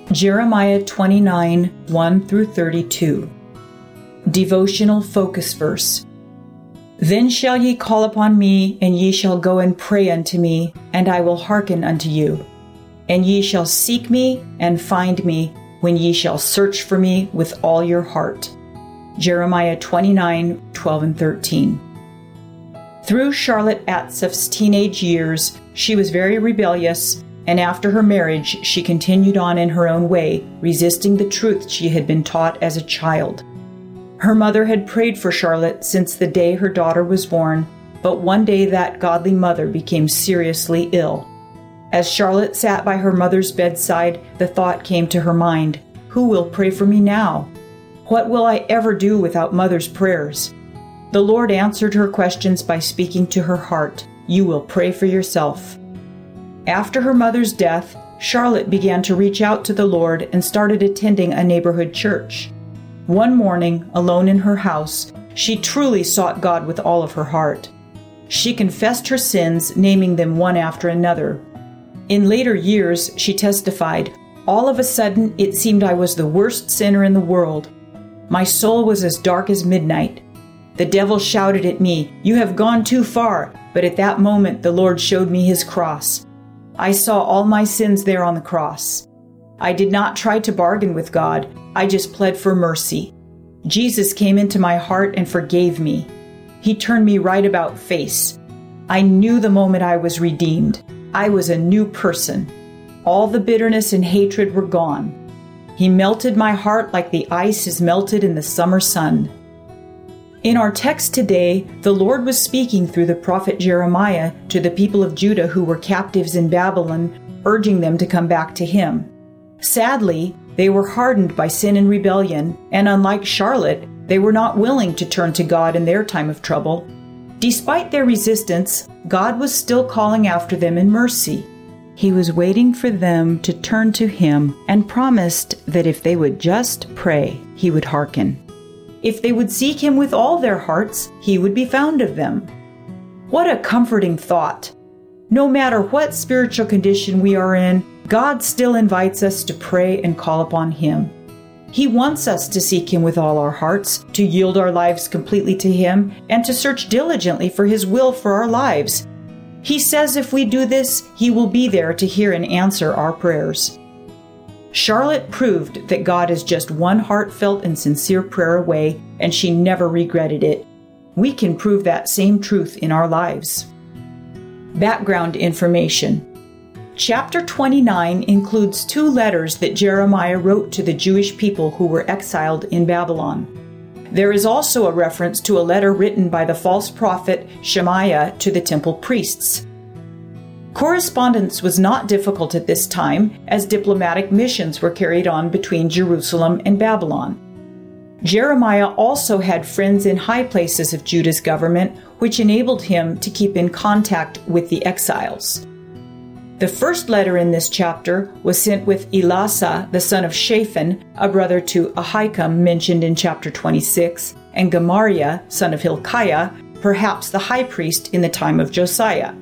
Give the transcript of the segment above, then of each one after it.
Jeremiah 29, 1 through 32. Devotional Focus Verse. Then shall ye call upon me, and ye shall go and pray unto me, and I will hearken unto you. And ye shall seek me and find me, when ye shall search for me with all your heart. Jeremiah 29, 12 and 13. Through Charlotte Atseff's teenage years, she was very rebellious, and after her marriage, she continued on in her own way, resisting the truth she had been taught as a child. Her mother had prayed for Charlotte since the day her daughter was born, but one day that godly mother became seriously ill. As Charlotte sat by her mother's bedside, the thought came to her mind, "Who will pray for me now? What will I ever do without Mother's prayers?" The Lord answered her questions by speaking to her heart, "You will pray for yourself." After her mother's death, Charlotte began to reach out to the Lord and started attending a neighborhood church. One morning, alone in her house, she truly sought God with all of her heart. She confessed her sins, naming them one after another. In later years, she testified, "All of a sudden, it seemed I was the worst sinner in the world. My soul was as dark as midnight. The devil shouted at me, 'You have gone too far,' but at that moment the Lord showed me his cross. I saw all my sins there on the cross. I did not try to bargain with God. I just pled for mercy. Jesus came into my heart and forgave me. He turned me right about face. I knew the moment I was redeemed. I was a new person. All the bitterness and hatred were gone. He melted my heart like the ice is melted in the summer sun." In our text today, the Lord was speaking through the prophet Jeremiah to the people of Judah who were captives in Babylon, urging them to come back to him. Sadly, they were hardened by sin and rebellion, and unlike Charlotte, they were not willing to turn to God in their time of trouble. Despite their resistance, God was still calling after them in mercy. He was waiting for them to turn to him and promised that if they would just pray, he would hearken. If they would seek him with all their hearts, he would be found of them. What a comforting thought! No matter what spiritual condition we are in, God still invites us to pray and call upon him. He wants us to seek him with all our hearts, to yield our lives completely to him, and to search diligently for his will for our lives. He says if we do this, he will be there to hear and answer our prayers. Charlotte proved that God is just one heartfelt and sincere prayer away, and she never regretted it. We can prove that same truth in our lives. Background information. Chapter 29 includes 2 letters that Jeremiah wrote to the Jewish people who were exiled in Babylon. There is also a reference to a letter written by the false prophet Shemaiah to the temple priests. Correspondence was not difficult at this time, as diplomatic missions were carried on between Jerusalem and Babylon. Jeremiah also had friends in high places of Judah's government, which enabled him to keep in contact with the exiles. The first letter in this chapter was sent with Elasah, the son of Shaphan, a brother to Ahikam mentioned in chapter 26, and Gemariah, son of Hilkiah, perhaps the high priest in the time of Josiah.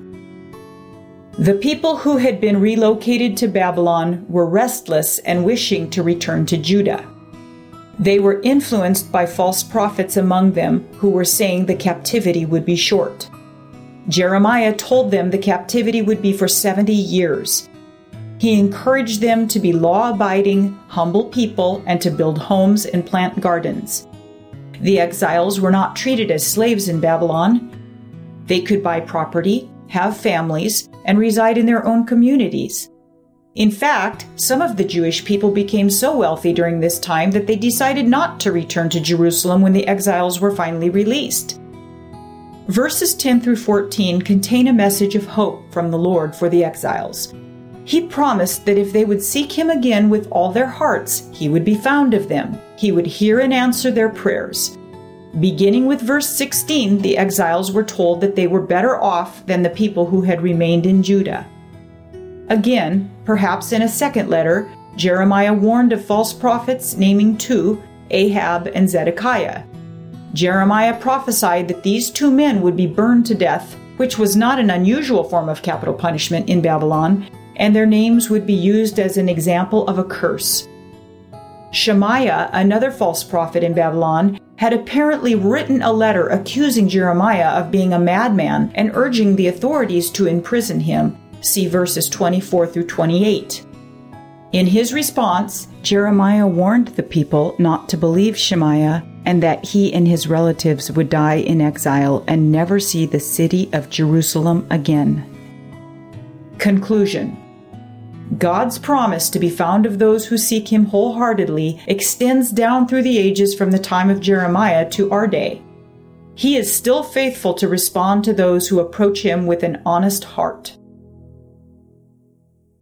The people who had been relocated to Babylon were restless and wishing to return to Judah. They were influenced by false prophets among them who were saying the captivity would be short. Jeremiah told them the captivity would be for 70 years. He encouraged them to be law-abiding, humble people and to build homes and plant gardens. The exiles were not treated as slaves in Babylon. They could buy property, have families, and reside in their own communities. In fact, some of the Jewish people became so wealthy during this time that they decided not to return to Jerusalem when the exiles were finally released. Verses 10 through 14 contain a message of hope from the Lord for the exiles. He promised that if they would seek him again with all their hearts, he would be found of them. He would hear and answer their prayers. Beginning with verse 16, the exiles were told that they were better off than the people who had remained in Judah. Again, perhaps in a second letter, Jeremiah warned of false prophets, naming 2, Ahab and Zedekiah. Jeremiah prophesied that these 2 men would be burned to death, which was not an unusual form of capital punishment in Babylon, and their names would be used as an example of a curse. Shemaiah, another false prophet in Babylon, had apparently written a letter accusing Jeremiah of being a madman and urging the authorities to imprison him. See verses 24 through 28. In his response, Jeremiah warned the people not to believe Shemaiah and that he and his relatives would die in exile and never see the city of Jerusalem again. Conclusion. God's promise to be found of those who seek Him wholeheartedly extends down through the ages from the time of Jeremiah to our day. He is still faithful to respond to those who approach Him with an honest heart.